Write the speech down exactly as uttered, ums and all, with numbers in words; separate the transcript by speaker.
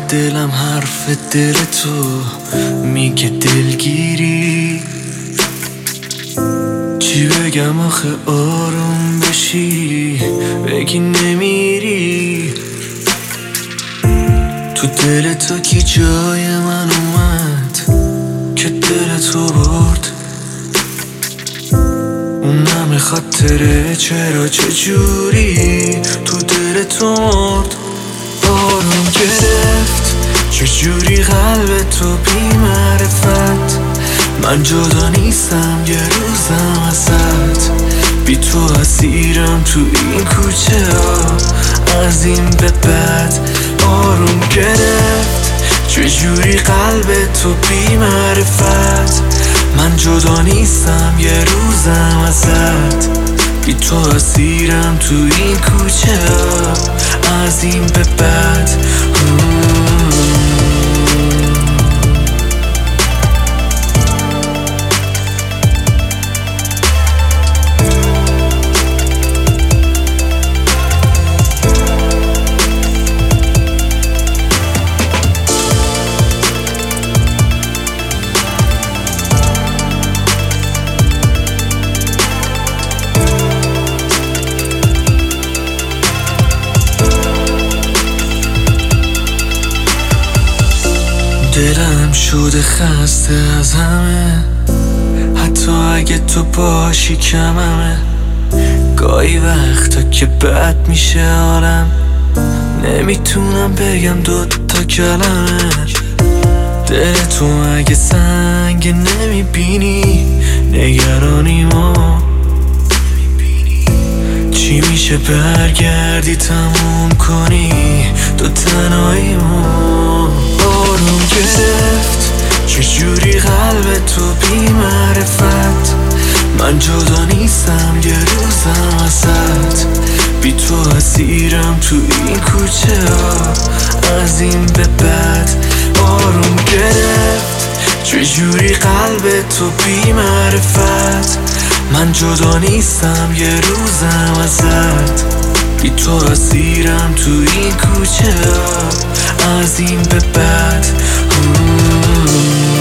Speaker 1: دلم حرف دل تو میگه دلگیری. چی بگم آخه آروم بشی بگی نمیری. تو دل تو کی جای من اومد که دل تو برد؟ اون همه خاطره چرا چجوری تو دل تو مرد؟ آروم گرفت چجوری قلب تو بی معرفت. من جدا نیستم یه روزم ازت، بی تو اسیرم تو این کوچه ها از این به بعد. آروم گرفت چجوری قلب تو بی معرفت. من جدا نیستم یه روزم ازت، بی تو اسیرم تو این کوچه ها از این به بعد. دلم شده خسته از همه، حتی اگه تو باشی کممه. گاهی وقتا که بد میشه حالم، نمیتونم بگم دوتا کلمه. دل تو اگه سنگ نمیبینی نگرانیمو. چی میشه برگردی تموم کنی دو تنهاییمو؟ آروم گرفت چجوری قلب تو بی معرفت. من جدا نیستم یه روزم ازت، بی تو اسیرم تو این کوچه ها از این به بعد. آروم گرفت چجوری قلب تو بی معرفت. من جدا نیستم یه روزم ازت، بی تو اسیرم تو این کوچه ها از این به بعد.